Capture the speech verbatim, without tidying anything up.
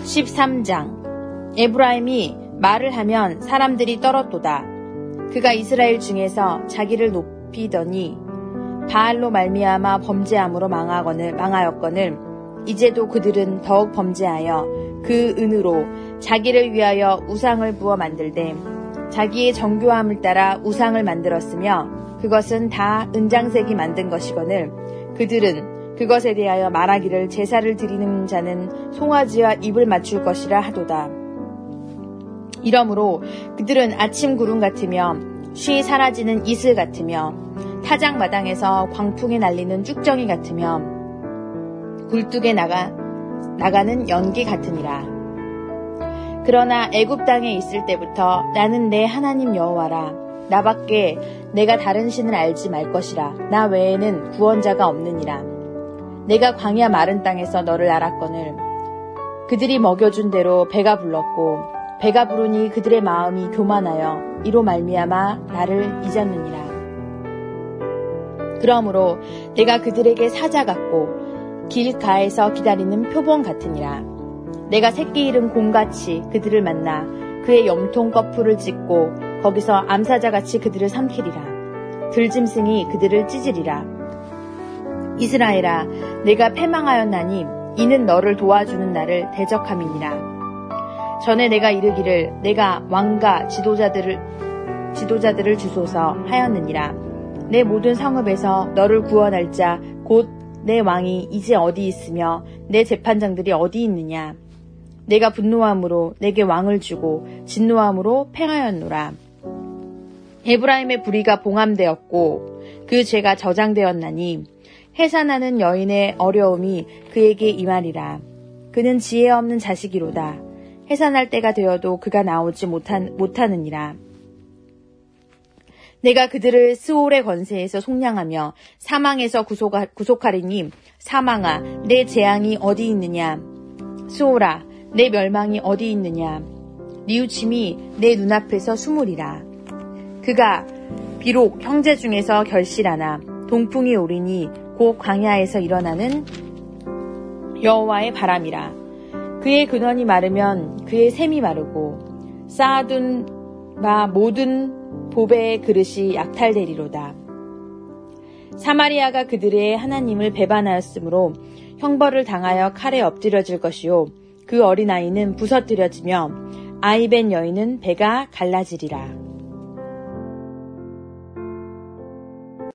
십삼 장. 에브라임이 말을 하면 사람들이 떨었도다. 그가 이스라엘 중에서 자기를 높이더니 바알로 말미암아 범죄함으로 망하거늘 망하였거늘 이제도 그들은 더욱 범죄하여 그 은으로 자기를 위하여 우상을 부어 만들되 자기의 정교함을 따라 우상을 만들었으며 그것은 다 은장색이 만든 것이거늘 그들은 그것에 대하여 말하기를 제사를 드리는 자는 송아지와 입을 맞출 것이라 하도다. 이러므로 그들은 아침 구름 같으며 쉬 사라지는 이슬 같으며 타작마당에서 광풍에 날리는 쭉정이 같으며 굴뚝에 나가, 나가는 연기 같으니라. 그러나 애굽 땅에 있을 때부터 나는 내 하나님 여호와라. 나밖에 내가 다른 신을 알지 말 것이라. 나 외에는 구원자가 없느니라. 내가 광야 마른 땅에서 너를 알았거늘 그들이 먹여준 대로 배가 불렀고 배가 부르니 그들의 마음이 교만하여 이로 말미암아 나를 잊었느니라. 그러므로 내가 그들에게 사자 같고 길가에서 기다리는 표범 같으니라. 내가 새끼 잃은 곰같이 그들을 만나 그의 염통 거풀을 찢고 거기서 암사자같이 그들을 삼키리라. 들짐승이 그들을 찢으리라. 이스라엘아, 내가 패망하였나니 이는 너를 도와주는 나를 대적함이니라. 전에 내가 이르기를 내가 왕과 지도자들을 지도자들을 주소서 하였느니라. 내 모든 성읍에서 너를 구원할 자 곧 내 왕이 이제 어디 있으며 내 재판장들이 어디 있느냐. 내가 분노함으로 내게 왕을 주고 진노함으로 팽하였노라. 에브라임의 불의가 봉함되었고 그 죄가 저장되었나니 해산하는 여인의 어려움이 그에게 임하리라. 그는 지혜 없는 자식이로다. 해산할 때가 되어도 그가 나오지 못한, 못하느니라. 내가 그들을 스올의 권세에서 속량하며 사망에서 구속하, 구속하리니 사망아, 내 재앙이 어디 있느냐. 스올아, 내 멸망이 어디 있느냐. 뉘우침이 내 눈앞에서 숨으리라. 그가 비록 형제 중에서 결실하나 동풍이 오리니 곧 광야에서 일어나는 여호와의 바람이라. 그의 근원이 마르면 그의 샘이 마르고 쌓아둔 바 모든 보배의 그릇이 약탈되리로다. 사마리아가 그들의 하나님을 배반하였으므로 형벌을 당하여 칼에 엎드려질 것이요 그 어린아이는 부서뜨려지며 아이벤 여인은 배가 갈라지리라.